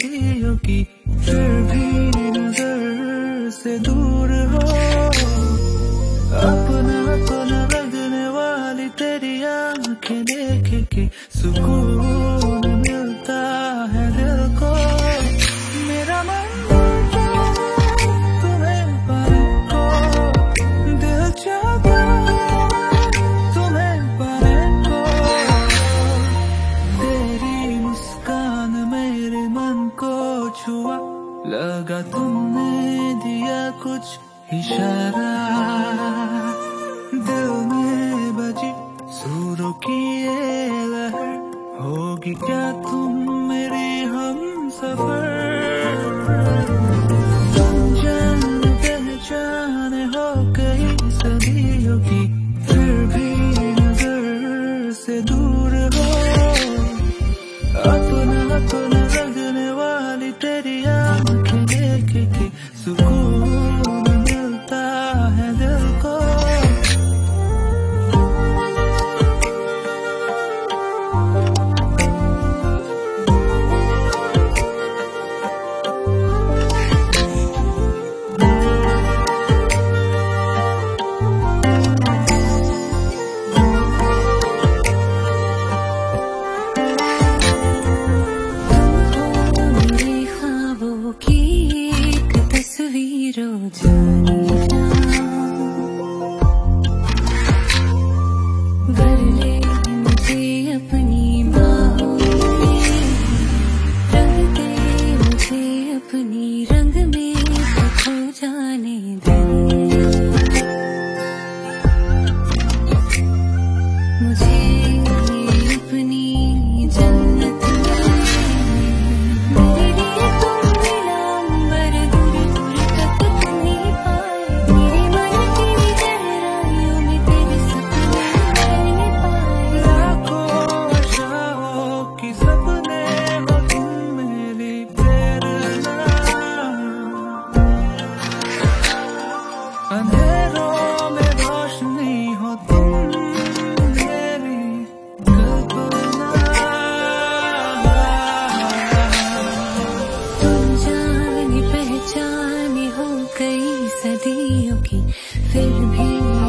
सदियों की, फिर भी नजर से दूर हो। अपना अपना लगने वाली तेरी आंखें देख के सुकून मिलता है दिल को। मेरा मन तुम्हें पाने को, दिल चाहता तुम्हें पाने को। तेरी मुस्कान मेरे मन को छुआ, लगा तुमने दिया कुछ इशारा। दिल में बजी सुरों की ये लहर, होगी क्या तुम मेरी हम सफर। तुम जान पहचान हो कई सदियों की, फिर भी नजर से दूर हो। अपना अपना लगने वाली तेरी आंखें देख के सुकून मिलता है दिल को। अंधेरों में रोशनी हो तुम मेरी कल्पना। तुम जानी पहचानी हो कई सदियों की, फिर भी